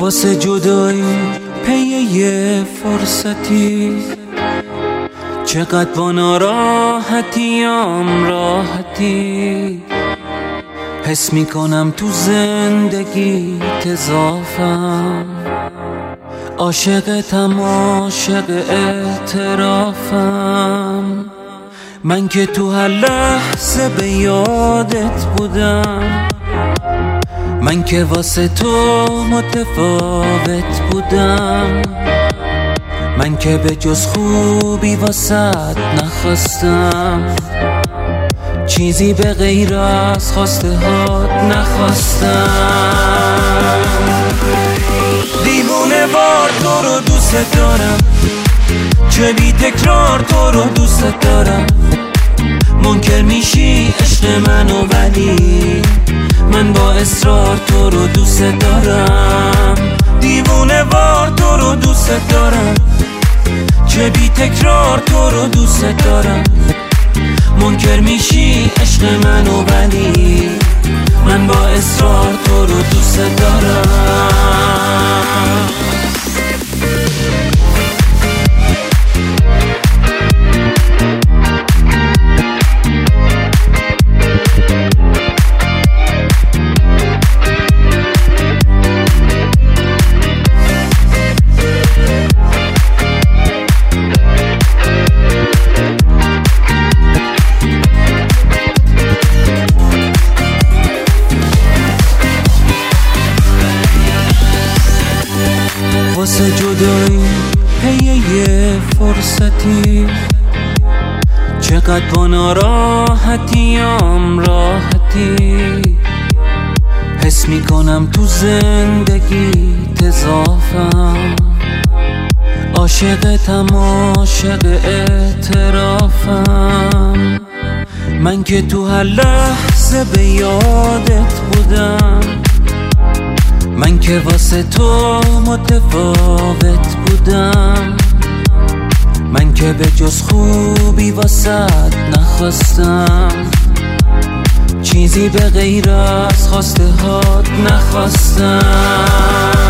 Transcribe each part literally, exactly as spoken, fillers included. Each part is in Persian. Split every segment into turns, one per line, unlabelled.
واسه جدایی پی یه فرصتی، چقدر با ناراحتیام راحتی. حس میکنم تو زندگی اضافم، عاشقتم عاشق اعترافم. من که تو هر لحظه به یادت بودم، من که واسه تو متفاوت بودم. من که به جز خوبی واسط نخواستم، چیزی به غیر از خواسته هات نخواستم. دیوونه وار تو رو دوست دارم، چه بی تکرار تو رو دوست دارم. منکر میشی عشق منو ولی من با اصرار تو رو دوست دارم. دیوونه وار تو رو دوست دارم، چه بی تکرار تو رو دوست دارم. منکر میشی عشق منو ولی من با اصرار تو رو دوست دارم. واسه جدایی پی یه فرصتی، چقدر با ناراحتیام راحتی. حس میکنم تو زندگی اضافم، عاشقتم عاشق اعترافم. من که تو هر لحظه به یادت بودم، من که واسه تو متفاوت بودم. من که به جز خوبی واسط نخواستم، چیزی به غیر از خواسته هات نخواستم.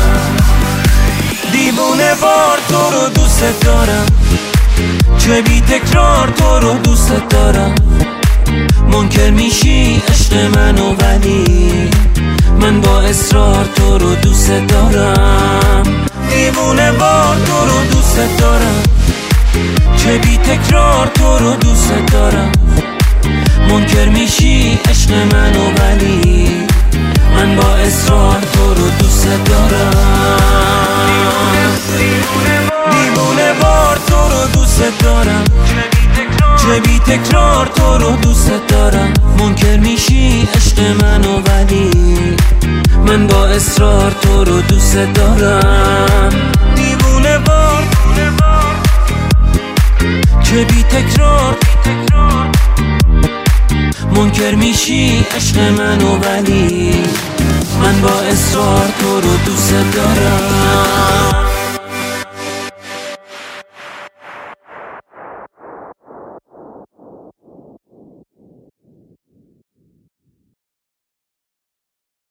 دیوونه وار تو رو دوست دارم، چه بی تکرار تو رو دوست دارم. منکر میشی عشق منو ولی من با اصرار تو رو دوست دارم. دیوونه وار تو رو دوست دارم، چه بی تکرار تو رو دوست دارم. منکر میشی عشق منو ولی من با اصرار تو رو دوست دارم. دیوونه وار تو رو دوست دارم، چه بی تکرار تو رو دوست دارم. منکر میشی عشق منو ولی من با اصرار تو رو دوست دارم. دیوونه وار چه بی تکرار، منکر میشی عشق منو ولی